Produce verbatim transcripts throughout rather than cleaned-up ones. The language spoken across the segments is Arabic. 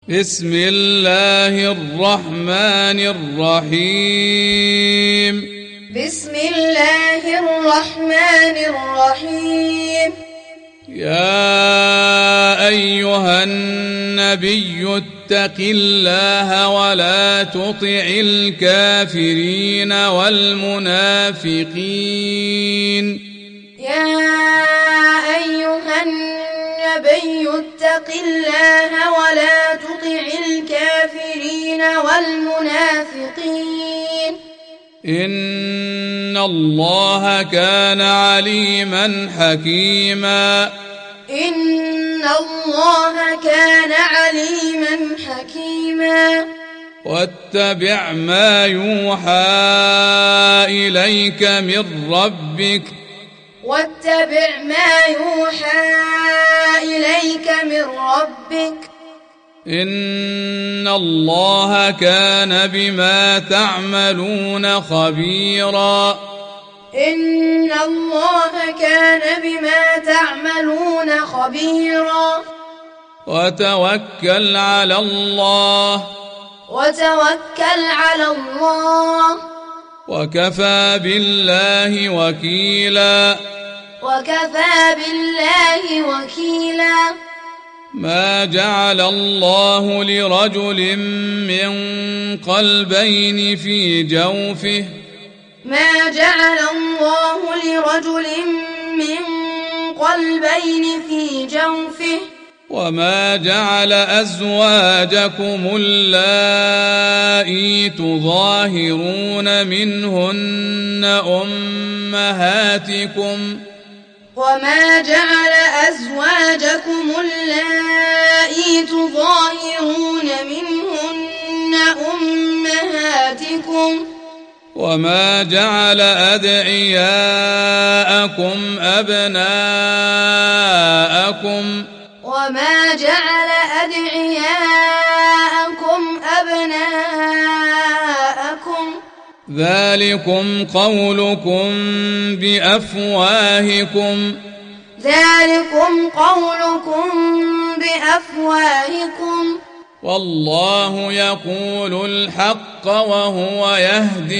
بسم الله الرحمن الرحيم بسم الله الرحمن الرحيم يا أيها النبي اتق الله ولا تطع الكافرين والمنافقين يا أيها النبي اتق الله ولا تطع الكافرين والمنافقين إن الله كان عليما حكيما إن الله كان عليما حكيما واتبع ما يوحى إليك من ربك واتبع ما يوحى إليك من ربك إن الله كان بما تعملون خبيرا إن الله كان بما تعملون خبيرا وتوكل على الله وتوكل على الله وكفى بالله وكيلا وكفى بالله وكيلا ما جعل الله لرجل من قلبين في جوفه ما جعل الله لرجل من قلبين في جوفه وما جعل أزواجكم اللائي تظاهرون منهن أمهاتكم وما جعل أزواجكم اللائي تظاهرون منهن أمهاتكم وما جعل أدعياءكم أبناءكم وما جعل أدعياءكم أبناءكم ذلكم قولكم بأفواهكم ذلكم قولكم بأفواهكم والله يقول الحق وهو يهدي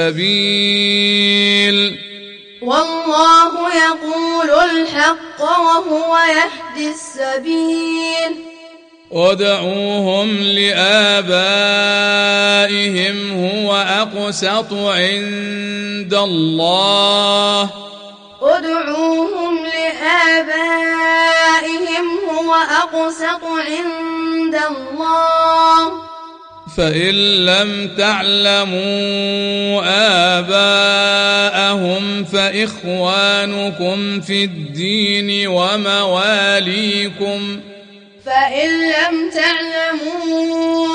السبيل والله يقول الحق وهو يهدي السبيل ادعوهم لآبائهم هو أقسط عند الله ادعوهم لآبائهم هو أقسط عند الله فإن لم تعلموا آباءهم فإخوانكم في الدين ومواليكم فإن لم تعلموا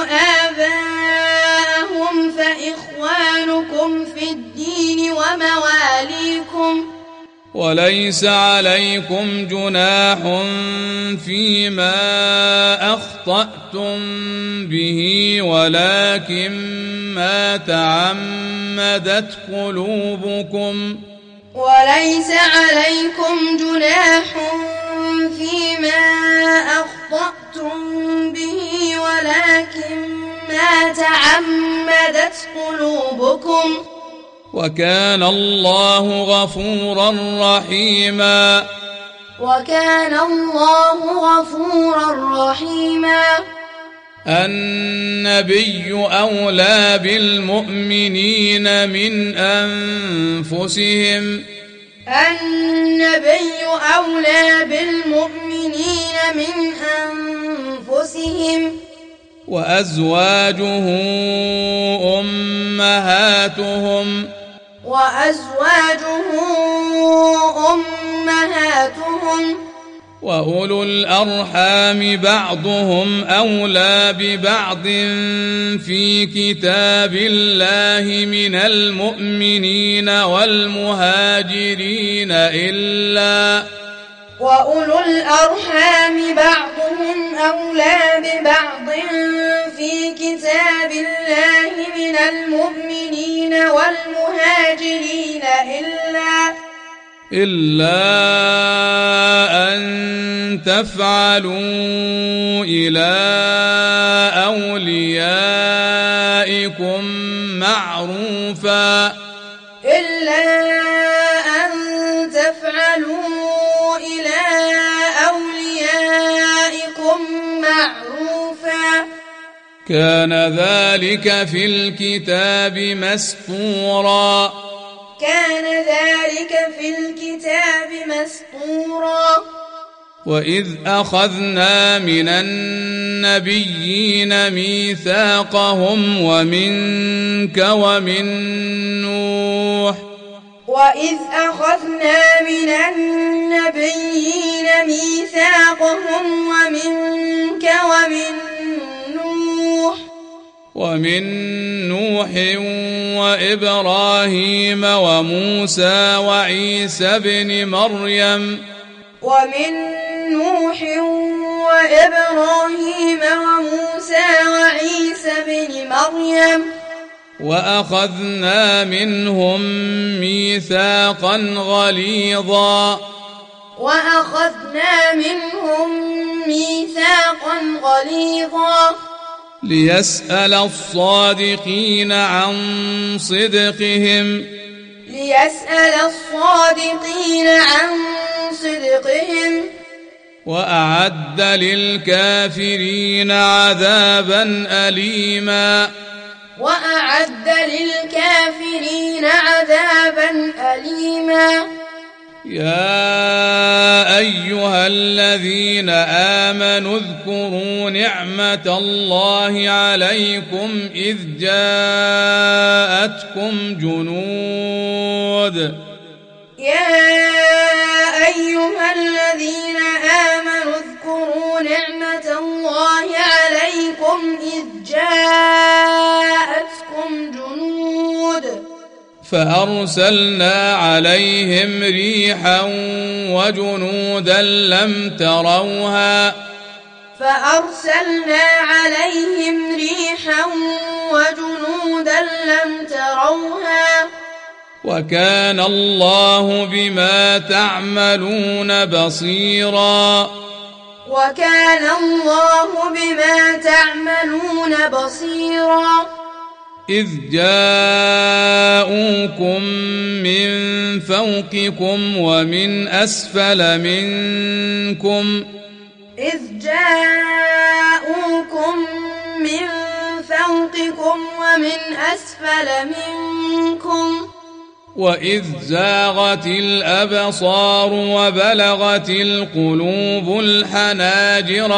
آباءهم فإخوانكم في الدين ومواليكم وليس عليكم جناح فيما أخطأتم به ولكن ما تعمدت قلوبكم وليس عليكم جناح فيما أخطأتم به ولكن ما تعمدت قلوبكم وكان الله غفورا رحيما وكان الله غفورا رحيما النبي أولى بالمؤمنين من أنفسهم النبي أولى بالمؤمنين من أنفسهم وأزواجه أمهاتهم وأزواجه أمهاتهم وأولو الأرحام بعضهم أولى ببعض في كتاب الله من المؤمنين والمهاجرين إلا وأولو الأرحام بعضهم أولى ببعض في كتاب الله من المؤمنين والمهاجرين إلا إلا أن تفعلوا إلى أوليائكم معروفا إلا أن تفعلوا إلى أوليائكم معروفا كان ذلك في الكتاب مسطورا كان ذلك في الكتاب مسطورا وإذ أخذنا من النبيين ميثاقهم ومنك ومن نوح وإذ أخذنا من النبيين ميثاقهم ومنك ومن نوح ومن نوح وإبراهيم وموسى وعيسى ابن مريم ومن نوح وإبراهيم وموسى وعيسى بن مريم وأخذنا منهم ميثاقا غليظا وأخذنا منهم ميثاقا غليظا ليسأل الصادقين عن صدقهم ليسأل الصادقين عن صدقهم وأعد للكافرين عذابا أليما وأعد للكافرين عذابا أليما يا أيها الذين آمنوا اذكروا نعمة الله عليكم إذ جاءتكم جنود يا أيها الذين آمنوا اذكروا نعمة الله عليكم إذ جاءتكم جنود فأرسلنا عليهم ريحا وجنودا لم تروها فأرسلنا عليهم ريحا وجنودا لم تروها وكان الله بما تعملون بصيرا وكان الله بما تعملون بصيرا إذ جاءوكم من فوقكم ومن أسفل منكم إذ جاءوكم من فوقكم ومن أسفل منكم وإذ زاغت الأبصار وبلغت القلوب الحناجر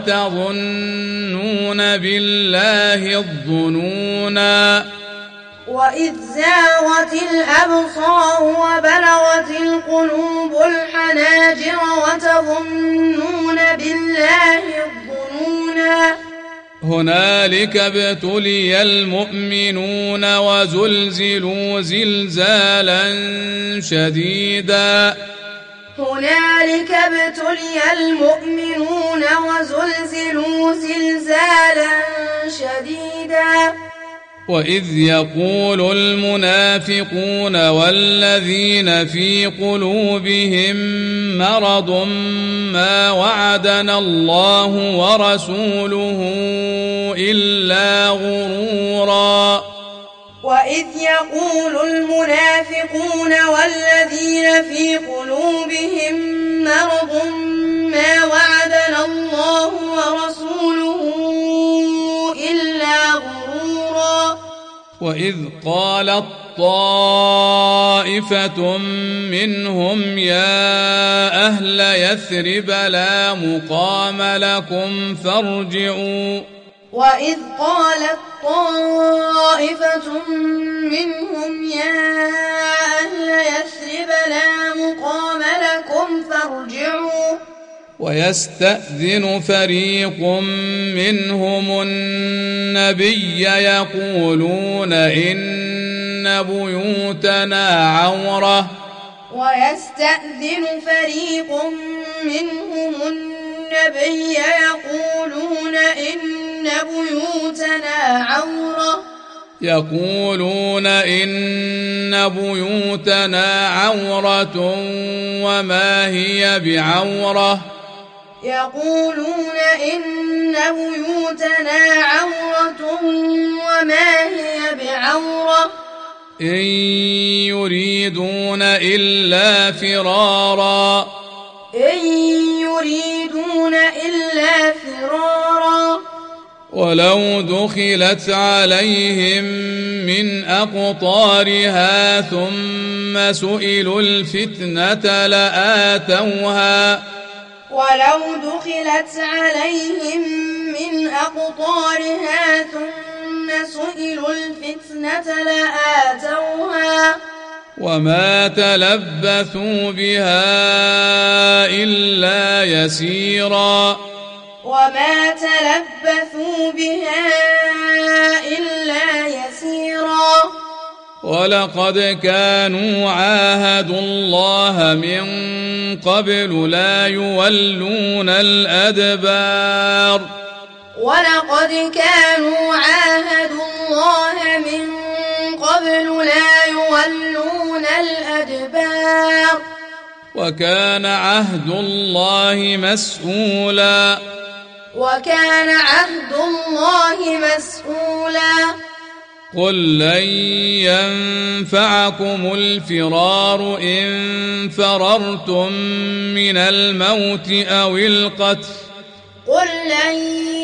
وتظنون بالله الظنونا وإذ زاغت الأبصار وبلغت القلوب الحناجر وتظنون بالله الظنونا هنالك ابتلي المؤمنون وزلزلوا زلزالا شديدا هنالك ابتلي المؤمنون وزلزلوا زلزالا شديدا وإذ يقول المنافقون والذين في قلوبهم مرض ما وعدنا الله ورسوله إلا غرورا وإذ يقول المنافقون والذين في قلوبهم مرض ما وعدنا الله ورسوله إلا غرورا وإذ قالت طائفة منهم يا أهل يثرب لا مقام لكم فارجعوا وإذ قالت طائفة منهم يا أهل يثرب لا مقام لكم فارجعوا ويستأذن فريق منهم النبي يقولون إن بيوتنا عورة ويستأذن فريق منهم النبي يقولون إن بيوتنا عورة يقولون إن بيوتنا عورة وما هي بعورة يقولون إن بيوتنا عورة إن يريدون إلا فرارا إن يريدون إلا فرارا ولو دخلت عليهم من أقطارها ثم سئلوا الفتنة لآتوها ولو دخلت عليهم من أقطارها ثم سئلوا الفتنة لآتوها وما تلبثوا بها إلا يسيرا وما تلبثوا بها إلا يسيرا ولقد كانوا عاهدوا الله من قبل لا يولون الأدبار ولقد كانوا عاهدوا الله من قبل لا يولون الأدبار وكان عهد الله مسؤولا وكان عهد الله مسؤولا قل لن ينفعكم الفرار إن فررتم من الموت أو القتل قل لن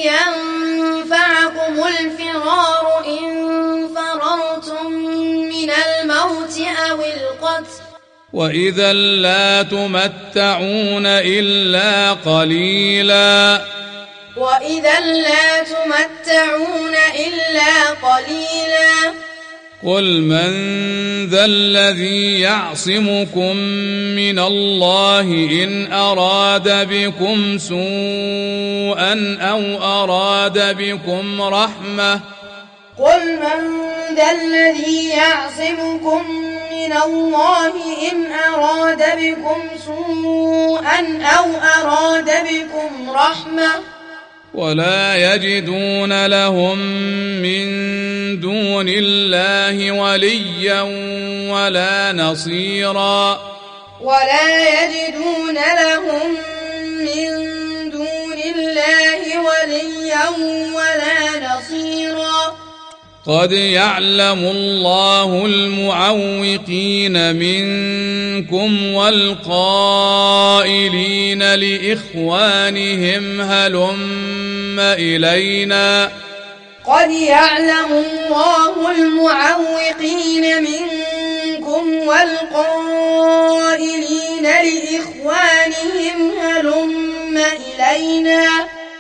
ينفعكم الفرار إن فررتم من الموت أو القتل وإذا لا تمتعون إلا قليلا وإذا لا تمتعون إلا قليلا قل من ذا الذي يعصمكم من الله إن أراد بكم سوءا أو أراد بكم رحمة قل من ذا الذي يعصمكم من الله إن أراد بكم سوءا أو أراد بكم رحمة ولا يجدون لهم من دون الله وليا ولا نصيرا ولا يجدون لهم من دون الله وليا ولا نصيرا قد يعلم الله المعوقين منكم والقائلين لإخوانهم هلم إلينا قد يعلم الله المعوقين منكم والقائلين لإخوانهم هلم إلينا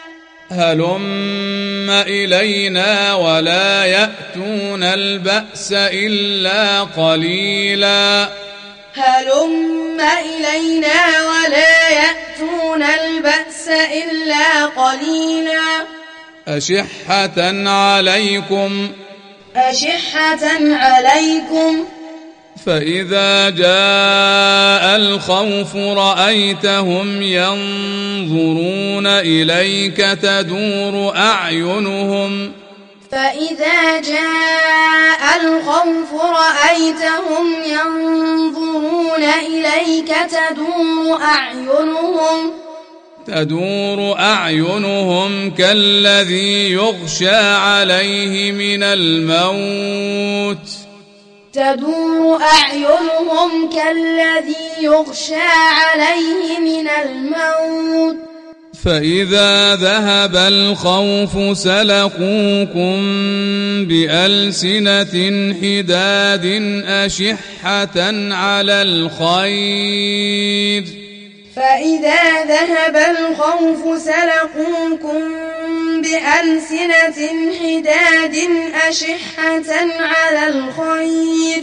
هلم إلينا ولا يأتون البأس إلا قليلا هلم إلينا ولا يأتون البأس إلا قليلا أشحة عليكم أشحة عليكم فإذا جاء الخوف رأيتهم ينظرون إليك تدور أعينهم فإذا جاء الخوف رأيتهم ينظرون إليك تدور أعينهم تدور أعينهم كالذي يغشى عليه من الموت تدور أعينهم كالذي يغشى عليه من الموت فإذا ذهب الخوف سلقوكم بألسنة حداد أشحة على الخير فإذا ذهب الخوف سلقوكم بألسنة حداد أشحة على الخير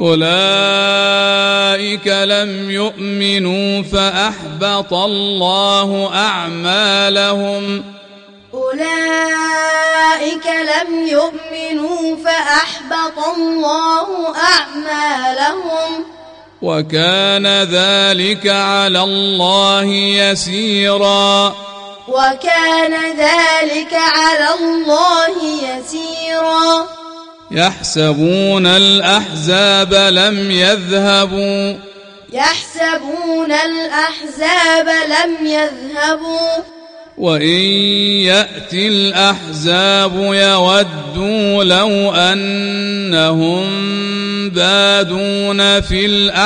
أولئك لم يؤمنوا فأحبط الله أعمالهم أولئك لم يؤمنوا فأحبط الله أعمالهم وكان ذلك على الله يسيرا وكان ذلك على الله يسيرا يحسبون الأحزاب لم يذهبوا يحسبون الأحزاب لم يذهبوا وإن يأتي الأحزاب يودوا لو أنهم بادون في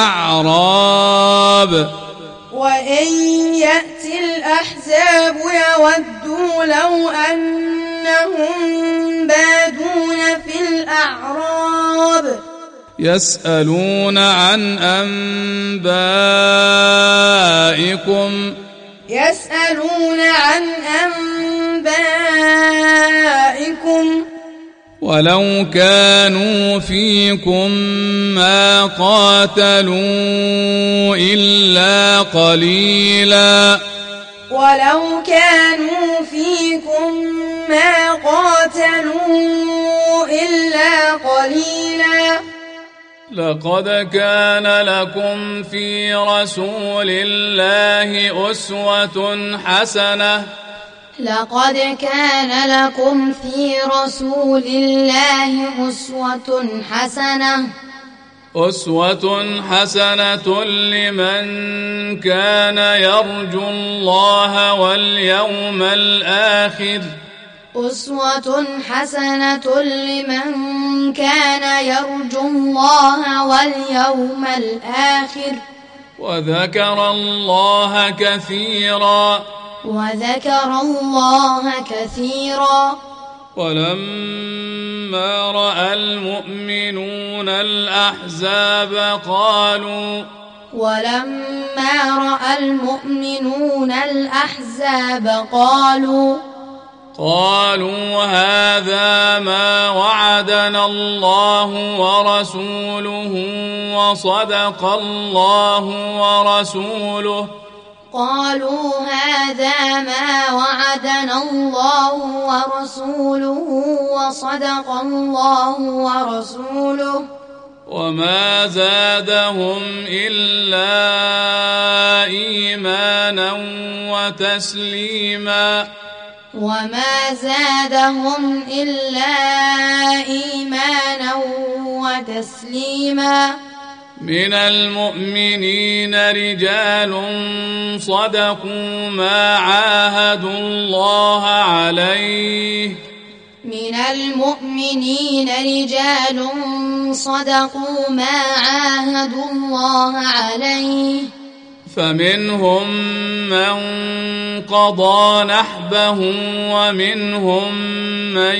الأعراب وإن يأتي الأحزاب يودوا لو أنهم بادون في الأعراب يسألون عن أنبائكم يسألون عن أنبائكم ولو كانوا فيكم ما قاتلوا إلا قليلا ولو كانوا فيكم ما قاتلوا إلا قليلا لقد كان لكم في رسول الله أسوة حسنة لقد كان لكم في رسول الله أسوة حسنة أسوة حسنة لمن كان يرجو الله واليوم الآخر أسوة حسنة لمن كان يرجو الله واليوم الآخر وذكر الله كثيرا وذكر الله كثيرا ولما رأى المؤمنون الأحزاب قالوا ولما رأى المؤمنون الأحزاب قالوا قالوا هذا ما وعدنا الله ورسوله وصدق الله ورسوله قالوا هذا ما وعدنا الله ورسوله وصدق الله ورسوله وما زادهم إلا إيمانا وتسليما وما زادهم إلا إيمانا وتسليما من المؤمنين رجال صدقوا ما عاهدوا الله عليه من المؤمنين رجال صدقوا ما عاهدوا الله عليه فمنهم من قضى نحبه ومنهم من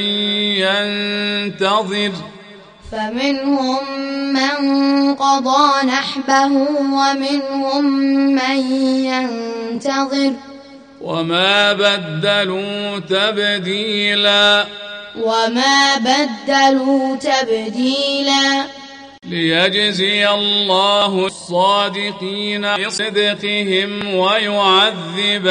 ينتظر فمنهم من قضى نحبه ومنهم من ينتظر وما بدلوا تبديلا وما بدلوا تبديلا ليجزي الله الصادقين بصدقهم ويعذب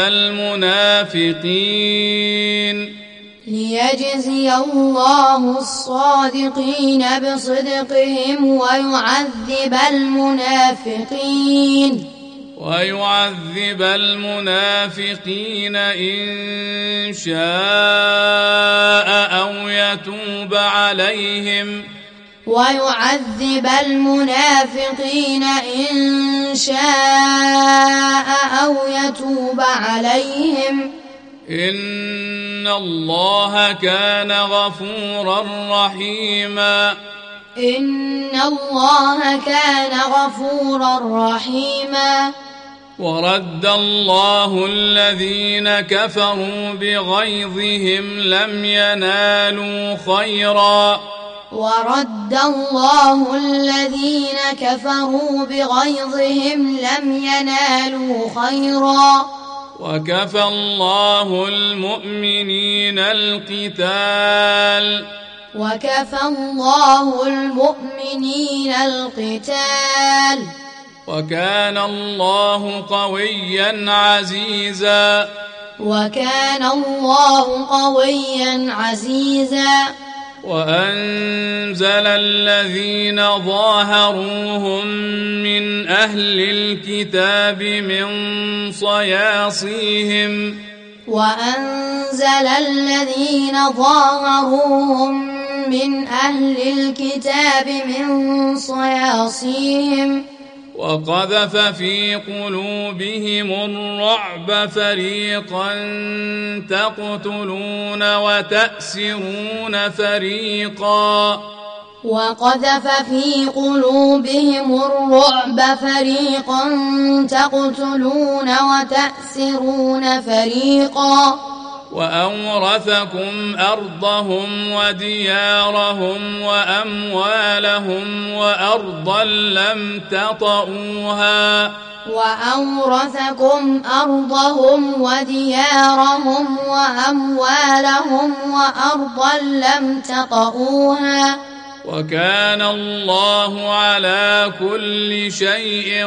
المنافقين ليجزي الله الصادقين بصدقهم ويعذب المنافقين ويعذب المنافقين إن شاء أو يتوب عليهم ويعذب المنافقين إن شاء أو يتوب عليهم إن الله كان غفورا رحيما إن الله كان غفورا رحيما ورد الله الذين كفروا بغيظهم لم ينالوا خيرا ورد الله الذين كفروا بغيظهم لم ينالوا خيرا وكفى الله المؤمنين القتال وكفى الله المؤمنين القتال وكان الله قويا عزيزا وكان الله قويا عزيزا وأنزل الذين ظاهروهم من أهل الكتاب من صياصيهم وأنزل الذين ظاهروهم من أهل الكتاب من صياصيهم وقذف في قلوبهم الرعب فريقا تقتلون وتأسرون فريقا وقذف في قلوبهم الرعب فريقا تقتلون وتأسرون فريقا وأورثكم أرضهم وديارهم وأموالهم وأرضا لم تطئوها وأورثكم أرضهم وديارهم وأموالهم وأرضا لم تطئوها وكان الله على كل شيء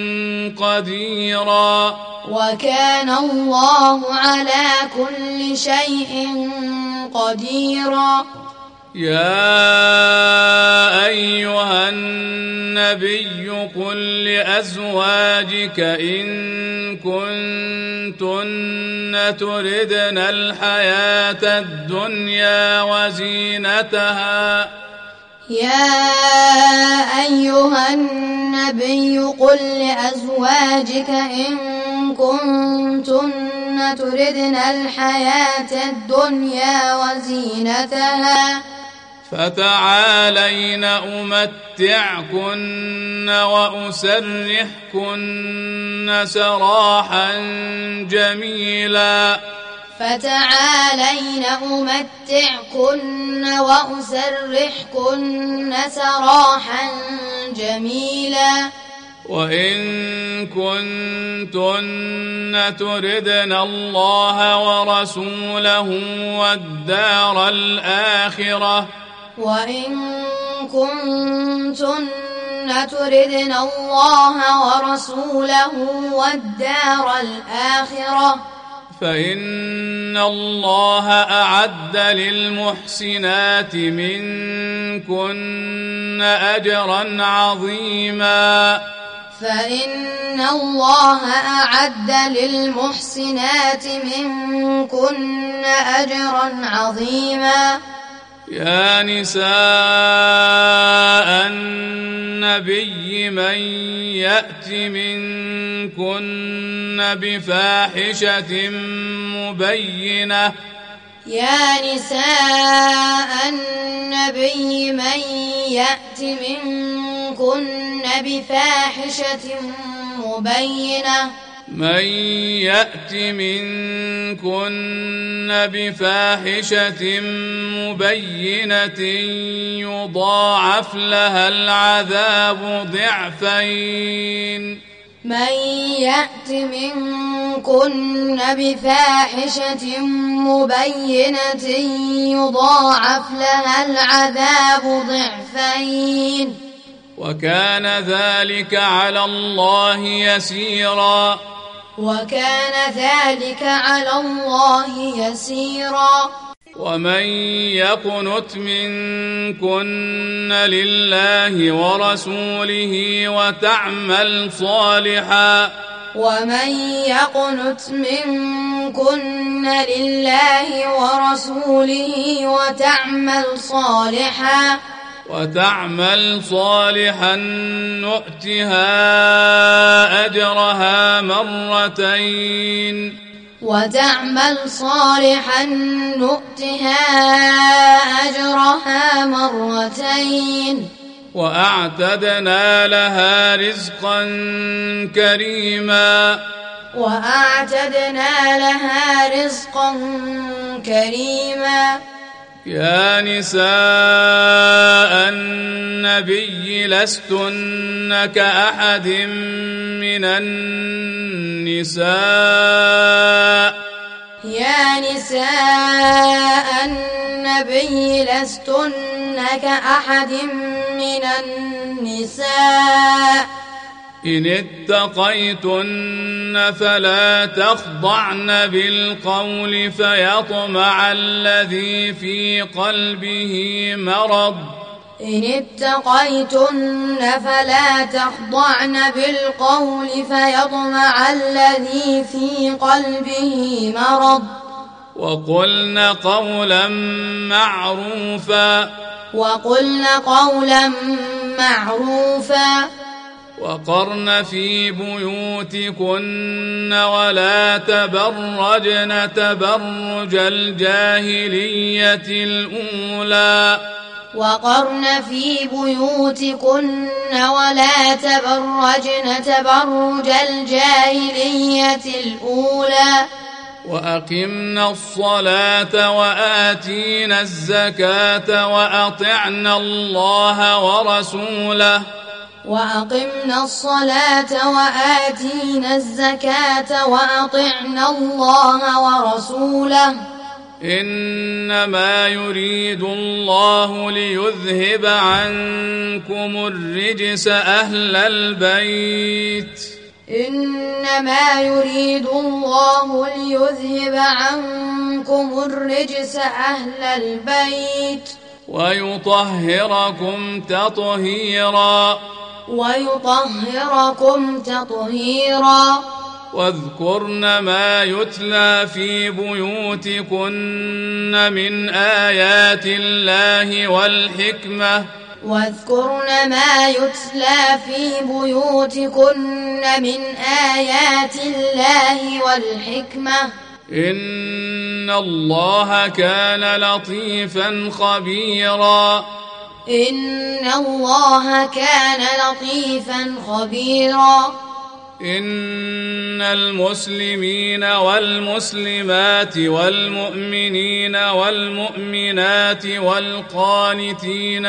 قديرا وكان الله على كل شيء قديرا يا أيها النبي قل لأزواجك إن كنتن تردن الحياة الدنيا وزينتها يا أيها النبي قل لأزواجك إن كنتن تردن الحياة الدنيا وزينتها فتعالين أمتعكن وأسرحكن سراحا جميلا فتعالين أمتعكن وأسرحكن سراحا جميلا وإن كنتن تردن الله ورسوله والدار الآخرة وإن كنتن تردن الله ورسوله والدار الآخرة فإن الله أعد للمحسنات منكن أجرا عظيما فإن الله أعد للمحسنات منكن أجرا عظيما يا نساء النبي من يأت منكن بفاحشة مبينة يا نساء النبي من يأت منكن بفاحشة مبينة من يأت منكن بفاحشة مبينة يضاعف لها العذاب ضعفين من يأت منكن بفاحشة مبينة يضاعف لها العذاب ضعفين وكان ذلك على الله يسيرا وكان ذلك على الله يسيرا ومن يقنت منكن لله ورسوله وتعمل صالحا ومن يقنت منكن لله ورسوله وتعمل صالحا وتعمل صالحا نؤتها أجرها مرتين وتعمل صالحا نؤتها أجرها مرتين وأعتدنا لها رزقا كريما وأعتدنا لها رزقا كريما يا نساء النبي لستن كأحد من النساء يا نساء النبي لستن كأحد من النساء إن اتقيتن فلا تخضعن بالقول فيطمع الذي في قلبه مرض إن اتقيتن فلا تخضعن بالقول فيطمع الذي في قلبه مرض وقلن قولا معروفا وقلن قولا معروفا وقرن في بيوتكن ولا تبرجن تبرج الجاهلية الأولى وقرن في بيوتكن ولا تبرجن تبرج الجاهلية الأولى وأقمنا الصلاة وآتينا الزكاة وأطعنا الله ورسوله وأقمنا الصلاة وآتينا الزكاة وأطعنا الله ورسوله إنما يريد الله ليذهب عنكم الرجس أهل البيت إنما يريد الله ليذهب عنكم الرجس أهل البيت ويطهركم تطهيرا ويطهركم تطهيرا واذكرن ما يتلى في بيوتكن من آيات الله والحكمة واذكرن ما يتلى في بيوتكن من آيات الله والحكمة إن الله كان لطيفا خبيرا إن الله كان لطيفا خبيرا إن المسلمين والمسلمات والمؤمنين والمؤمنات والقانتين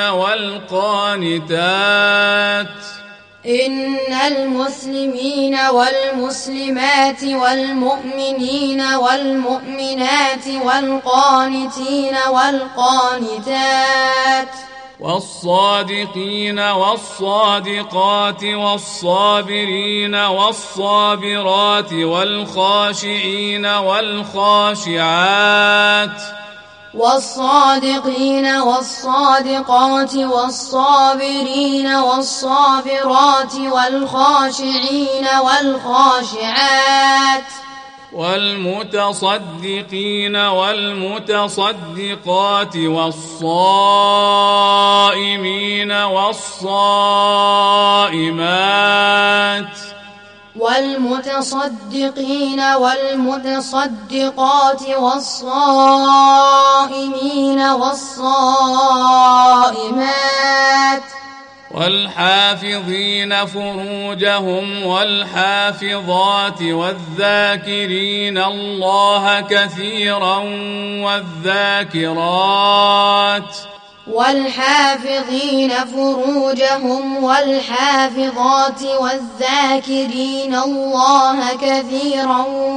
والقانتات إن المسلمين والمسلمات والمؤمنين والمؤمنات والقانتين والقانتات والصادقين والصادقات والصابرين والصابرات والخاشعين والخاشعات والصادقين والصادقات والصابرين والصابرات والخاشعين والخاشعات والمتصدقين والمتصدقات والصائمين والصائمات والمتصدقين والمتصدقات والصائمين والصائمات والحافظين فروجهم والحافظات والذاكرين الله كثيرا والذاكرات والحافظين فروجهم والحافظات والذاكرين الله كثيرا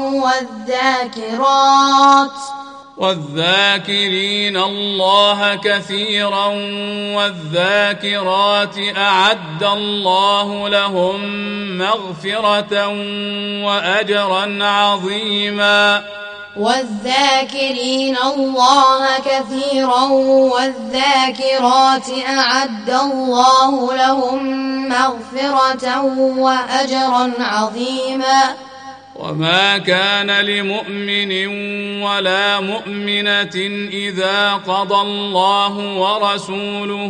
والذاكرات والذاكرين الله كثيرا والذاكرات أعد الله لهم مغفرة وأجرا عظيما والذاكرين الله كثيرا والذاكرات أعد الله لهم مغفرة وأجرا عظيما وما كان لمؤمن ولا مؤمنة إذا قضى الله ورسوله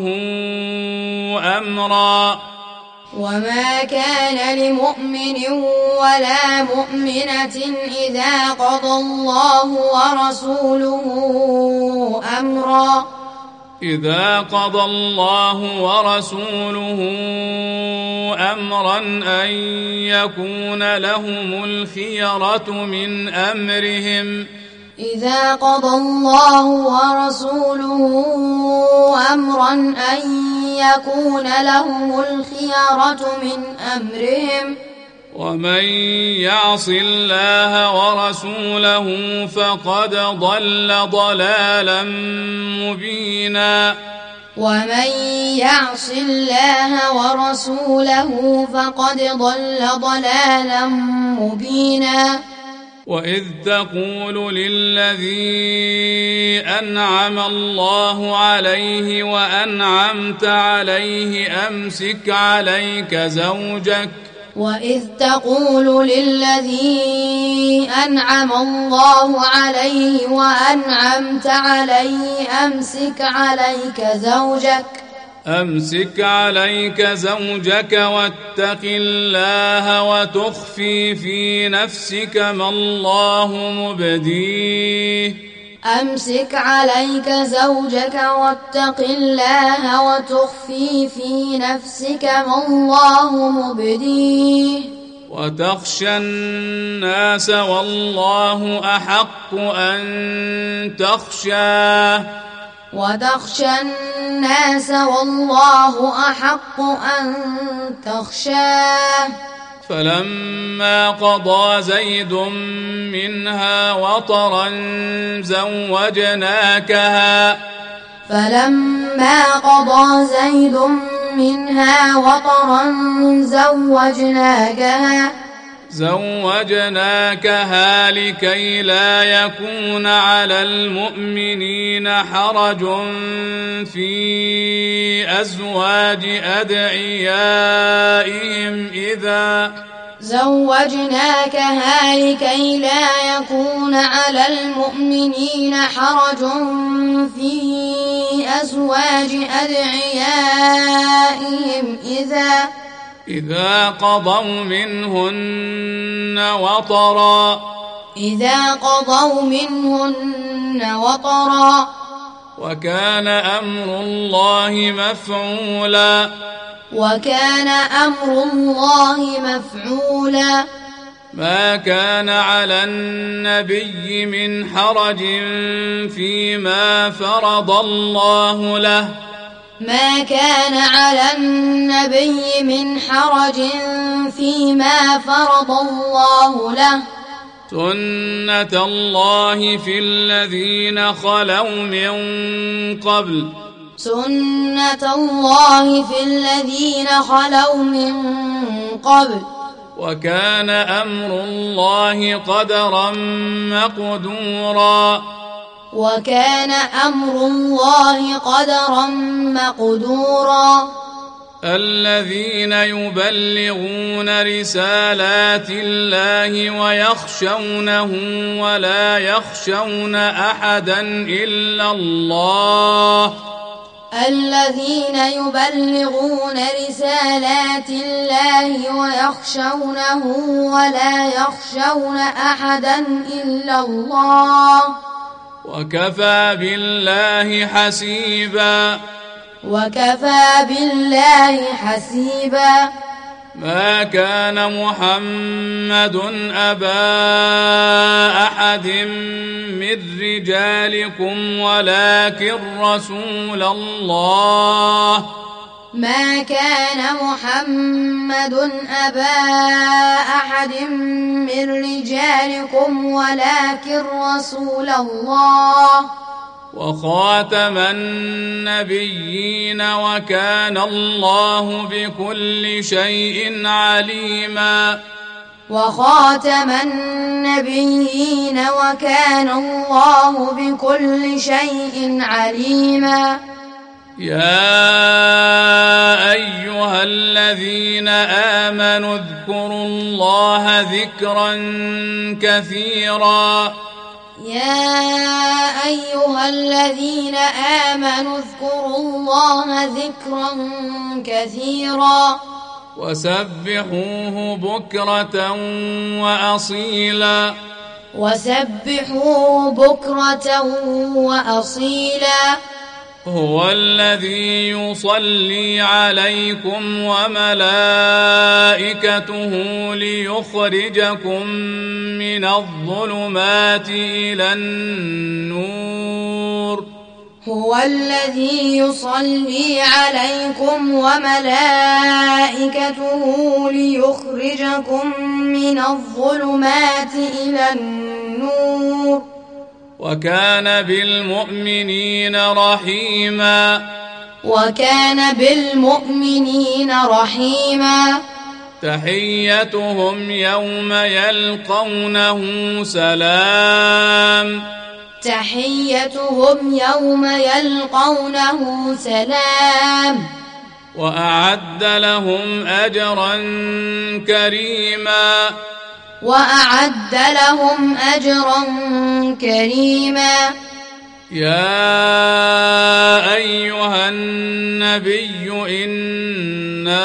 أمرا وما كان لمؤمن ولا مؤمنة إذا قضى الله ورسوله أمرا إذا قضى الله ورسوله أمرا أن يكون لهم الخيرة من أمرهم إذا قضى الله ورسوله أمرا أن يكون لهم الخيرة من أمرهم ومن يعص الله ورسوله فقد ضل ضلالا مبينا ومن يعص الله ورسوله فقد ضل ضلالا مبينا وإذ تقول للذي أنعم الله عليه وأنعمت عليه أمسك عليك زوجك وإذ تقول للذي أنعم الله عليه وأنعمت عليه أمسك عليك زوجك أمسك عليك زوجك واتق الله وتخفي في نفسك ما الله مبديه أمسك عليك زوجك واتق الله وتخفي في نفسك ما الله مبديه وتخشى الناس والله أحق أن تخشاه وتخشى الناس والله أحق أن تخشاه فلما قضى زيد منها وطرا زوجناكها فلما قضى زيد منها وطرا زوجناكها زوجناكها لكي لا يكون على المؤمنين حرج في أزواج أدعيائهم إذا زوجناكها لكي لا يكون على المؤمنين حرج في أزواج أدعيائهم إذا إذا قضوا منهن وطرا إذا قضوا منهن وطرا وكان أمر الله مفعولا وكان أمر الله مفعولا ما كان على النبي من حرج فيما فرض الله له ما كان على النبي من حرج فيما فرض الله له سنة الله في الذين خلوا من قبل سنة الله في الذين خلوا من قبل وكان أمر الله قدرا مقدورا وكان أمر الله قدرا مقدورا الذين يبلغون رسالات الله ويخشونه ولا يخشون أحدا إلا الله الذين يبلغون رسالات الله ويخشونه ولا يخشون أحدا إلا الله وكفى بالله حسيبا وكفى بالله حسيبا ما كان محمد أبا أحد من رجالكم ولكن رسول الله ما كان محمد أبا أحد من رجالكم ولكن رسول الله وخاتم النبيين وكان الله بكل شيء عليما وخاتم النبيين وكان الله بكل شيء عليما يا أيها الذين آمنوا اذكروا الله ذكرا كثيرا يا أيها الذين آمنوا اذكروا الله ذكرا كثيرا وسبحوه بكرة وأصيلا وسبحوه بكرة وأصيلا هو الذي يصلي عليكم وملائكته ليخرجكم من الظلمات إلى النور هو الذي يصلي عليكم وملائكته ليخرجكم من الظلمات إلى النور وكان بالمؤمنين رحيما وكان بالمؤمنين رحيما تحيتهم يوم يلقونه سلام تحيتهم يوم يلقونه سلام وأعد لهم أجرا كريما وأعد لهم أجرا كريما يا أيها أيها النبي إنا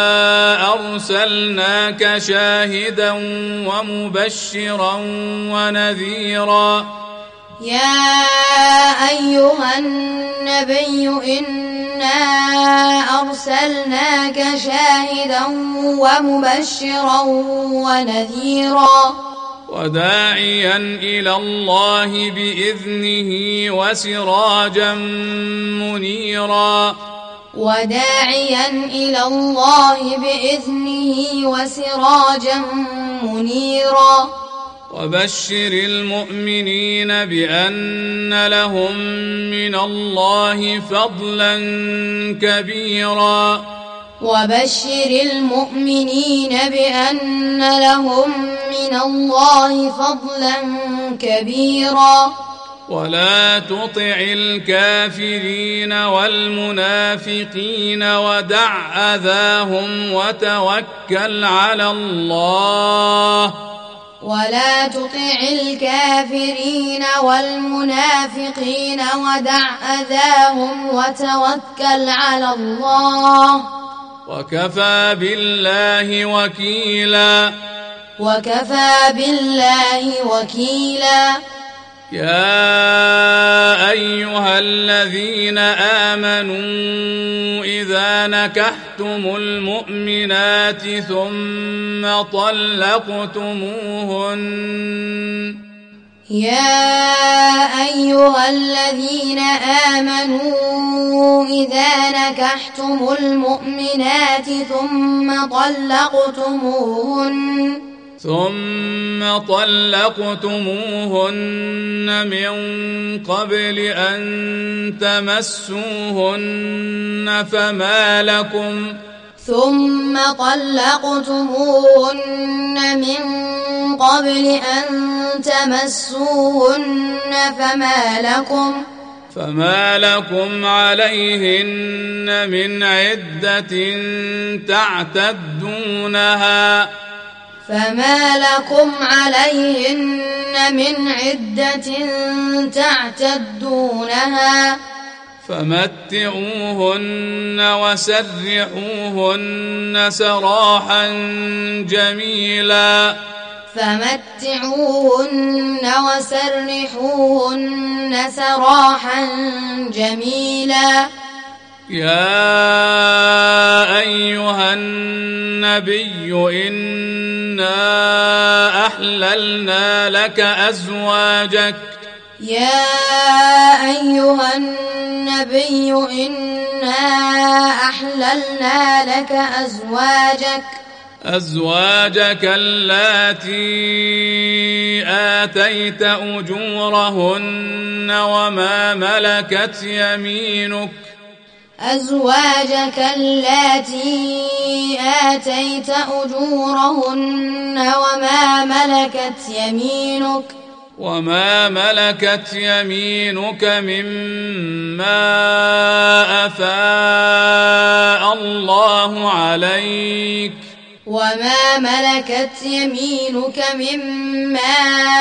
أرسلناك شاهدا ومبشرا ونذيرا يا أيها النبي إنا أرسلناك شاهدا ومبشرا ونذيرا وداعيا إلى الله بإذنه وسراجا منيرا وداعيا إلى الله بإذنه وسراجا منيرا وبشر المؤمنين بأن لهم من الله فضلا كبيرا وبشر المؤمنين بأن لهم من الله فضلا كبيرا ولا تطع الكافرين والمنافقين ودع أذاهم وتوكل على الله ولا تطع الكافرين والمنافقين ودع أذاهم وتوكل على الله وكفى بالله وكيلا وكفى بالله وكيلا يا أيها الذين آمنوا إذا نكحتم المؤمنات ثم طلقتموهن يا أيها الذين آمنوا إذا نكحتم المؤمنات ثم طلقتموهن ثم طلقتموهن من قبل أن تمسوهن فما لكم ثم طلقتموهن من قبل أن تمسوهن فما لكم فما لكم عليهن من عدة تعتدونها فما لكم عليهن من عدة تعتدونها فمتعوهن وسرحوهن سراحا جميلا فمتعوهن وسرحوهن سراحا جميلا يا أيها النبي إنا أحللنا لك أزواجك يا أيها النبي إنا أحللنا لك أزواجك أزواجك اللاتي آتيت أجورهن وما ملكت يمينك أزواجك اللاتي آتيت أجورهن وما ملكت يمينك وما ملكت يمينك مما أفاء الله عليك وما ملكت يمينك مما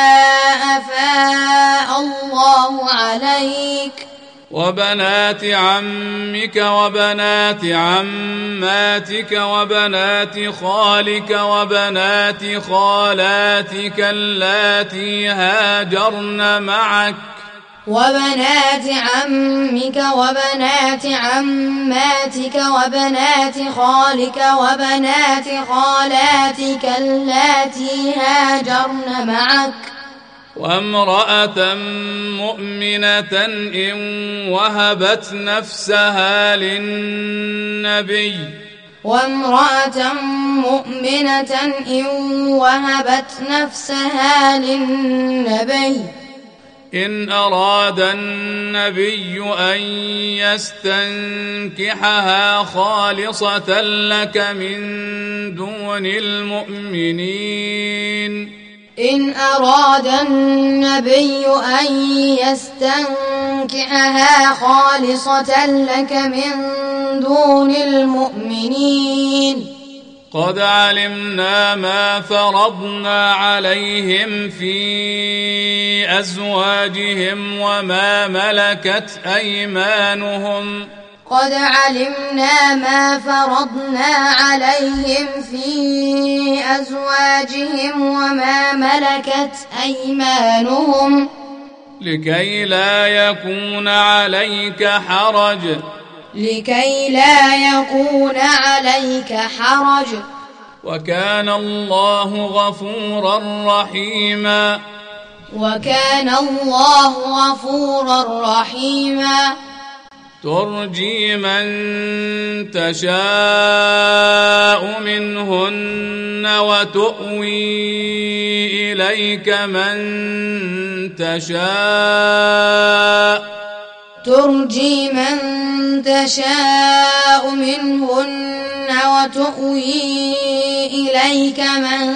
أفاء الله عليك وبنات عمك وبنات عماتك وبنات خالك وبنات خالاتك اللاتي هاجرن معك وبنات عمك وبنات عماتك وبنات خالك وبنات خالاتك اللاتي هاجرن معك وامرأة مؤمنة إن وهبت نفسها للنبي وامرأة مؤمنة إن وهبت نفسها للنبي إن أراد النبي أن يستنكحها خالصة لك من دون المؤمنين إن أراد النبي أن يستنكحها خالصة لك من دون المؤمنين قد علمنا ما فرضنا عليهم في أزواجهم وما ملكت أيمانهم قد علمنا ما فرضنا عليهم في أزواجهم وما ملكت أيمانهم لكي لا يكون عليك حرج لكي لا يكون عليك حرج وكان الله غفورا رحيما وكان الله غفورا رحيما ترجي من تشاء منهن وتؤوي إليك من تشاء ترجي من تشاء منهن وتؤوي إليك من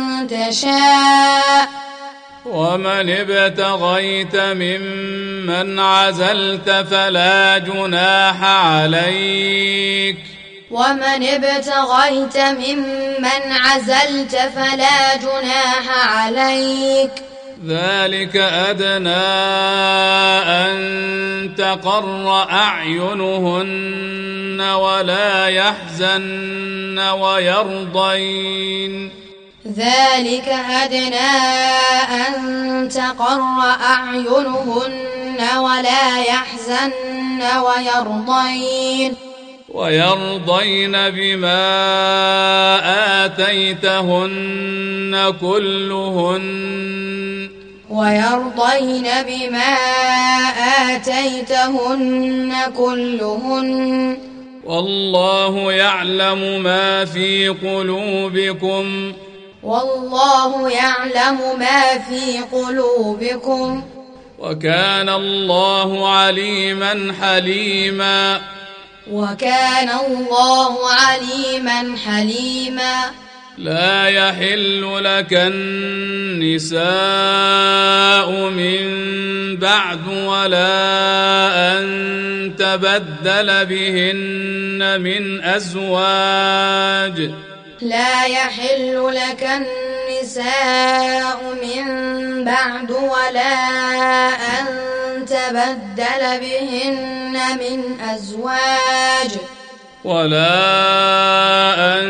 تشاء ومن ابتغيت ممن عزلت فلا جناح عليك ومن ابتغيت ممن عزلت فلا جناح عليك ذلك أدنى أن تقر أعينهن ولا يحزن ويرضين ذلك أدنى أن تقر أعينهن ولا يحزن ويرضين ويرضين بما آتيتهن كلهن ويرضين بما آتيتهن كلهن والله يعلم ما في قلوبكم والله يعلم ما في قلوبكم وكان الله عليما حليما وكان الله عليما حليما لا يحل لك النساء من بعد ولا أن تبدل بهن من أزواج لا يحل لك النساء من بعد ولا أن تبدل بهن من أزواج ولا أن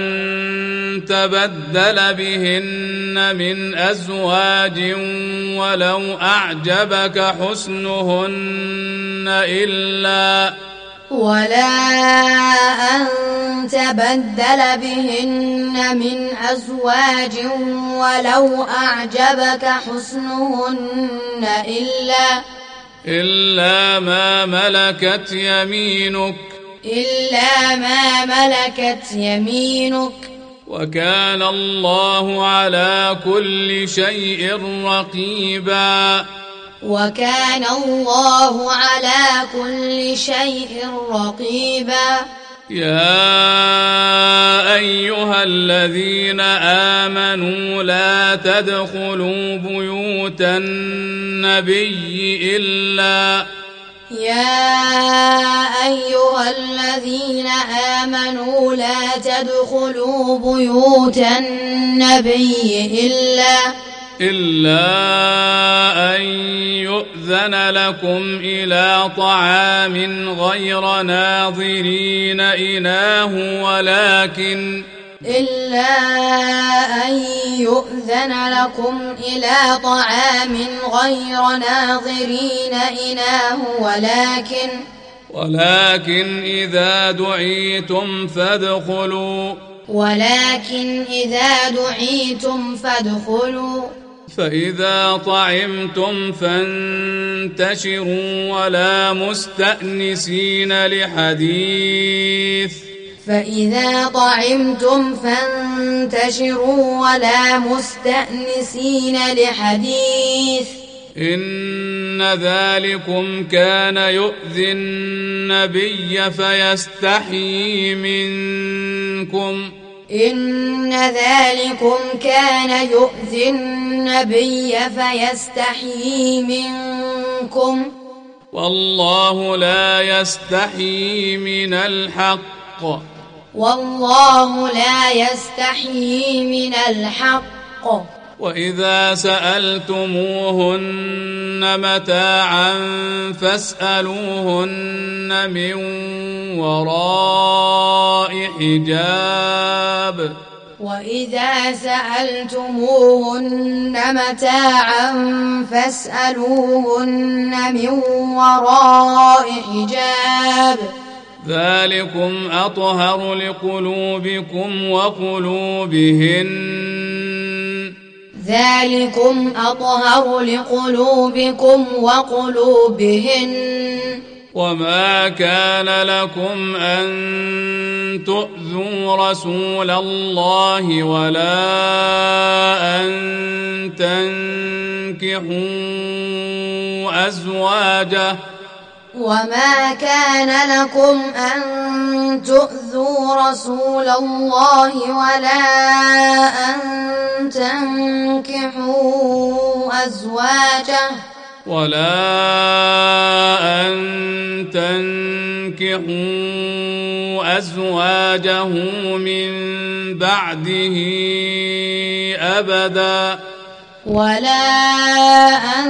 تبدل بهن من أزواج ولو أعجبك حسنهن إلا ولا أن تبدل بهن من أزواج ولو أعجبك حسنهن إلا إلا ما ملكت يمينك إلا ما ملكت يمينك وكان الله على كل شيء رقيبا وكان الله على كل شيء رقيبا يا أيها الذين آمنوا لا تدخلوا بيوت النبي إلا يا أيها الذين آمنوا لا تدخلوا بيوت النبي إلا إلا أن يؤذن لكم إلى طعام غير ناظرين إناه ولكن إلا أن يؤذن لكم إلى طعام غير ناظرين إناه ولكن ولكن إذا دعيتم فادخلوا ولكن إذا دعيتم فادخلوا فإذا طعمتم فانتشروا ولا مستأنسين لحديث فإذا طعمتم فانتشروا ولا مستأنسين لحديث إن ذلكم كان يؤذي النبي فيستحيي منكم إن ذلكم كان يؤذي النبي فيستحيي منكم والله لا يستحيي من الحق والله لا يستحيي من الحق وإذا سألتموهن متاعا فاسألوهن من وراء حجاب وإذا سألتموهن متاعا فاسألوهن من وراء حجاب ذلكم أطهر لقلوبكم وقلوبهن ذلكم أطهر لقلوبكم وقلوبهن وما كان لكم أن تؤذوا رسول الله ولا أن تنكحوا أزواجه وما كان لكم أن تؤذوا رسول الله ولا أن تنكحوا أزواجه ولا أن تنكحوا أزواجه من بعده أبدا ولا أن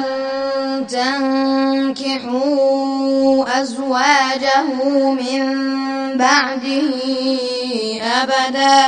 تنكحوا أزواجه من بعده أبدا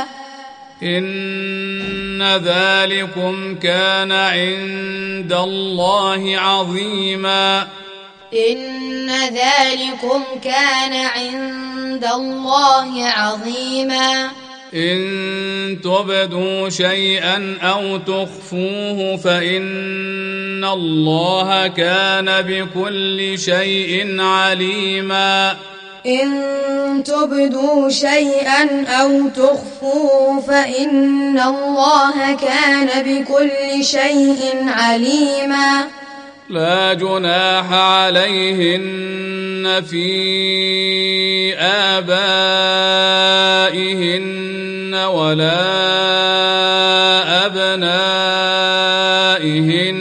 إن ذلكم كان عند الله عظيما إن ذلكم كان عند الله عظيما إن تبدوا شيئا أو تخفوه فإن الله كان بكل شيء عليما إن تبدوا شيئا أو تخفوه فإن الله كان بكل شيء عليما لا جناح عليهن في آبائهن ولا أبنائهن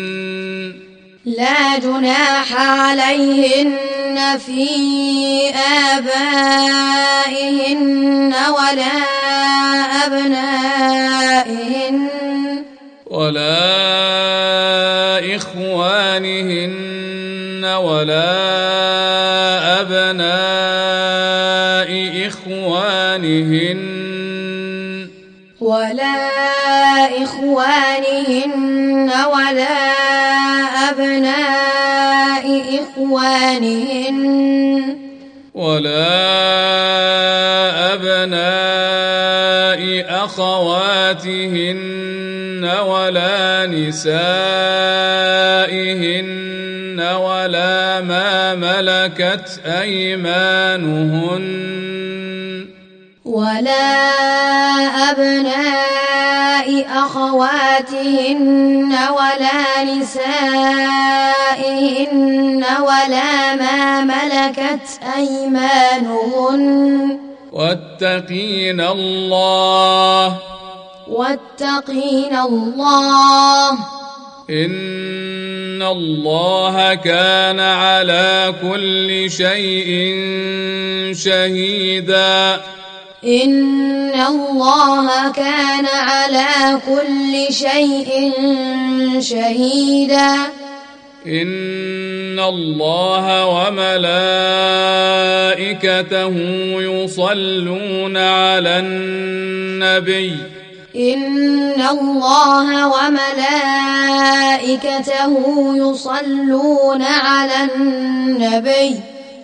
لا جناح عليهن في آبائهن ولا أبنائهن ولا إخوانهن ولا أبناء إخوانهن ولا إخوانهن ولا أبناء إخوانهن ولا أبناء أخواتهن ولا نسائهن ولا ما ملكت أيمانهن ولا أبناء أخواتهن ولا نسائهن ولا ما ملكت أيمانهن واتقين الله واتقين الله إن الله كان على كل شيء شهيدا إن الله كان على كل شيء شهيدا إن الله وملائكته يصلون على النبي إن الله وملائكته يصلون على النبي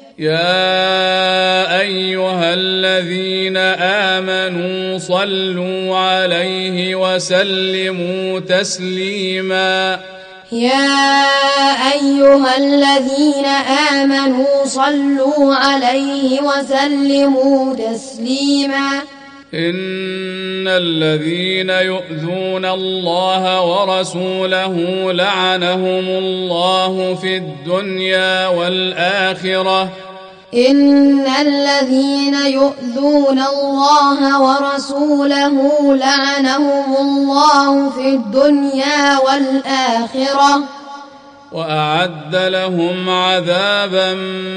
يا أيها الذين آمنوا صلوا عليه وسلموا تسليما يا أيها الذين آمنوا صلوا عليه وسلموا تسليما إن الذين يؤذون الله ورسوله لعنهم الله في الدنيا والآخرة إن الذين يؤذون الله ورسوله لعنهم الله في الدنيا والآخرة وأعد لهم عذابا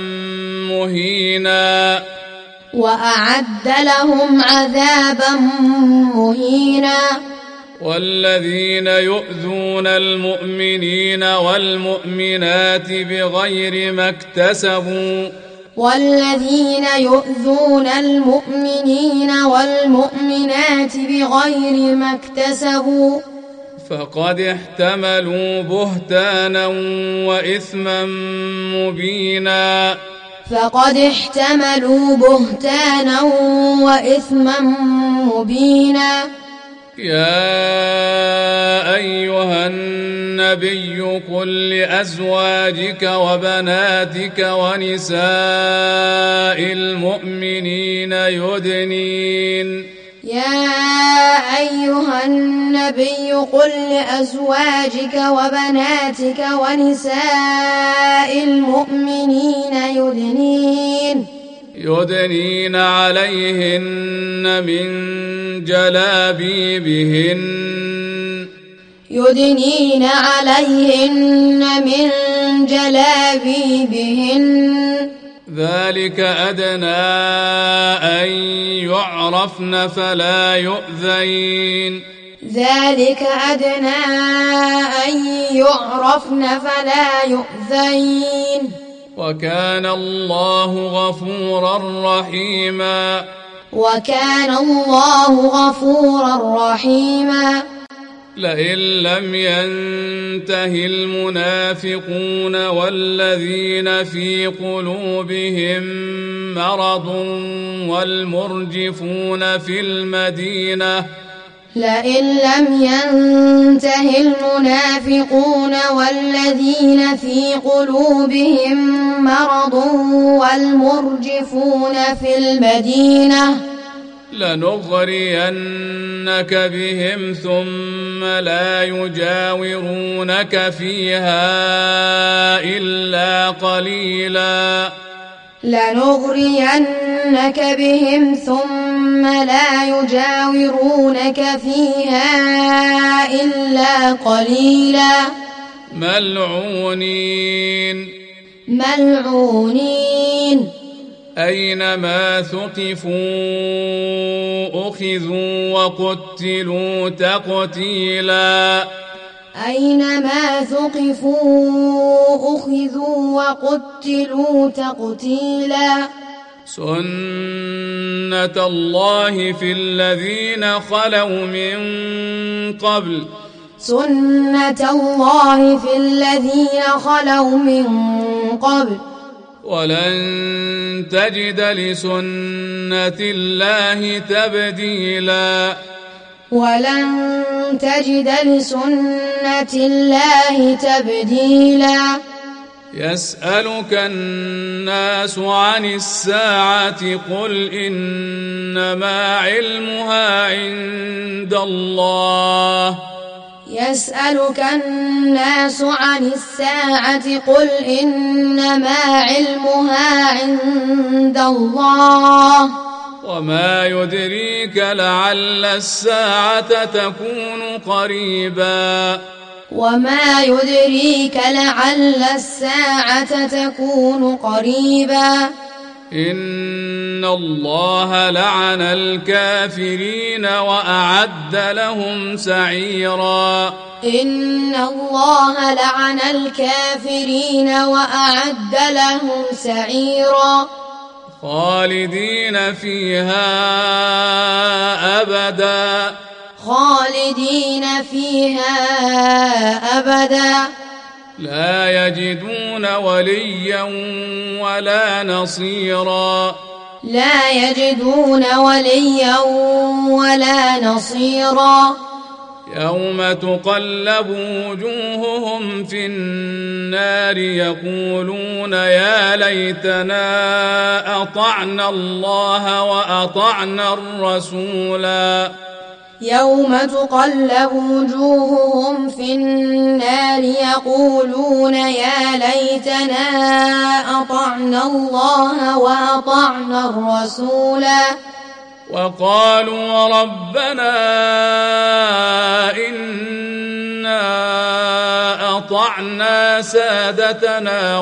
مهينا وأعد لهم عذابا مهينا والذين يؤذون المؤمنين والمؤمنات بغير ما اكتسبوا والذين يؤذون المؤمنين والمؤمنات بغير ما اكتسبوا فقد احتملوا بهتانا وإثما مبينا فقد احتملوا بهتانا وإثما مبينا يا أيها النبي قل لأزواجك وبناتك ونساء المؤمنين يدنين يا أيها النبي قل لأزواجك وبناتك ونساء المؤمنين يدنين يدنين عليهن من جلابيبهن يدنين عليهن من جلابيبهن ذلك أدنى أن يعرفن فلا يؤذين ذلك أدنى أن يعرفن فلا يؤذين وكان الله غفورا رحيما وكان الله غفورا رحيما لئن لم ينته المنافقون والذين في قلوبهم مرض والمرجفون في المدينة لئن لم ينته المنافقون والذين في قلوبهم مرض والمرجفون في المدينة لنغرينك بهم ثم لا يجاورونك فيها إلا قليلا لنغرينك بهم ثم لا يجاورونك فيها إلا قليلا ملعونين ملعونين أينما ثقفوا أخذوا وقتلوا تقتيلا أينما ثقفوا أخذوا وقتلوا تقتيلا سنة الله في الذين خلوا من قبل سنة الله في الذين خلوا من قبل ولن تجد لسنة الله تبديلا ولن تجد لسنة الله تبديلا يسألك الناس عن الساعة قل إنما علمها عند الله يسألك الناس عن الساعة قل إنما علمها عند الله وما يدريك لعل الساعة تكون قريبا وما يدريك لعل الساعة تكون قريبا إن الله لعن الكافرين وأعد لهم سعيرا إن الله لعن الكافرين وأعد لهم سعيرا خالدين فيها أبدا خالدين فيها أبدا لا يجدون وليا ولا نصيرا لا يجدون وليا ولا نصيرا يوم تقلب وجوههم في النار يقولون يا ليتنا أطعنا الله وأطعنا الرسولا يوم تقلب وجوههم في النار يقولون يا ليتنا أطعنا الله وأطعنا الرسولا وقالوا ربنا إنا أطعنا سادتنا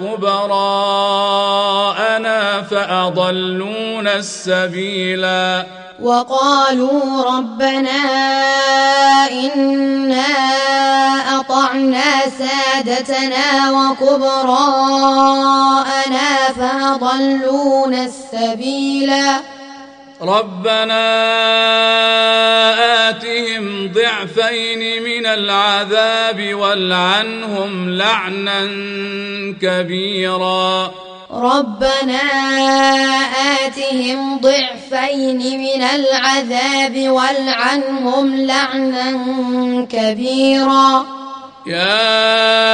وكبراءنا فأضلونا السبيلا وقالوا ربنا إنا أطعنا سادتنا وكبراءنا فأضلونا السبيلا ربنا آتهم ضعفين من العذاب والعنهم لعنا كبيرا ربنا آتهم ضعفين من العذاب والعنهم لعنا كبيرا يا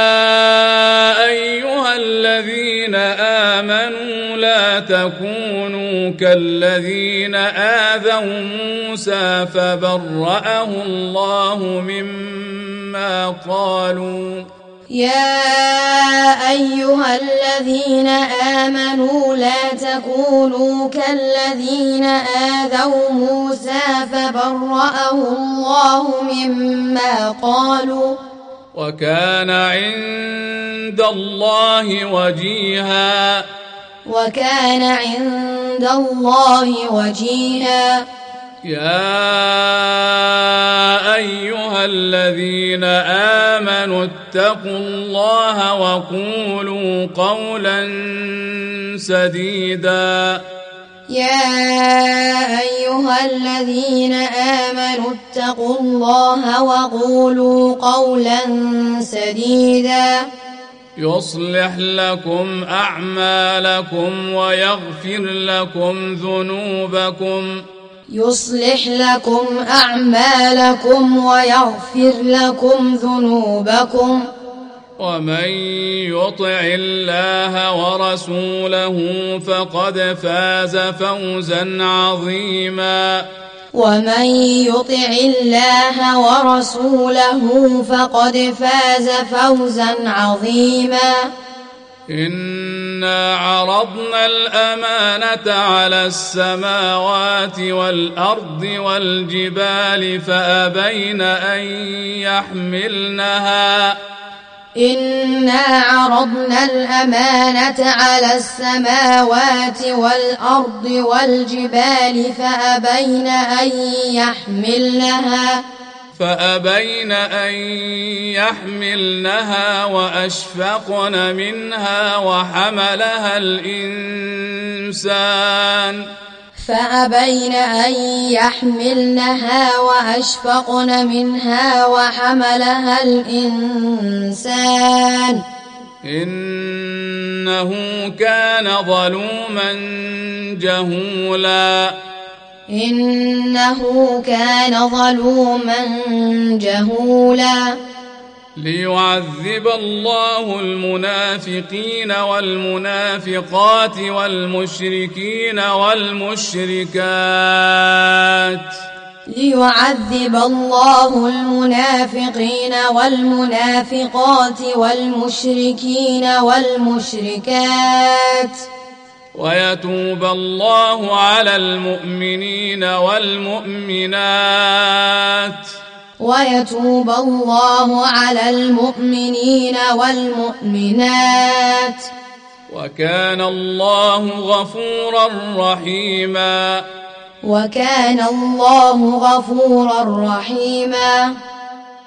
أيها الذين آمنوا لا تكونوا كالذين آذوا موسى فبرأه الله مما قالوا يا أيها الذين آمنوا لا تكونوا كالذين آذوا موسى فبرأه الله مما قالوا وكان عند الله وجيها وكان عند الله وجيها يا أيها الذين آمنوا اتقوا الله وقولوا قولا سديدا يا أيها الذين آمنوا اتقوا الله وقولوا قولا سديدا يصلح لكم أعمالكم ويغفر لكم ذنوبكم يصلح لكم أعمالكم ويغفر لكم ذنوبكم ومن يطع الله ورسوله فقد فاز فوزا عظيما ومن يطع الله ورسوله فقد فاز فوزا عظيما إنا عرضنا الأمانة على السماوات والأرض والجبال فأبين أن يحملنها إنا عرضنا الأمانة على السماوات والأرض والجبال فأبين أن يحملنها فأبين أن يحملنها وأشفقن منها وحملها الإنسان فأبين أن يحملنها وأشفقن منها وحملها الإنسان إنه كان ظلوما جهولا إنه كان ظلوما جهولا ليعذب الله المنافقين والمنافقات والمشركين والمشركات ليعذب الله المنافقين والمنافقات والمشركين والمشركات ويتوب الله على المؤمنين والمؤمنات ويتوب الله على المؤمنين والمؤمنات وكان الله غفورا رحيما وكان الله غفورا رحيما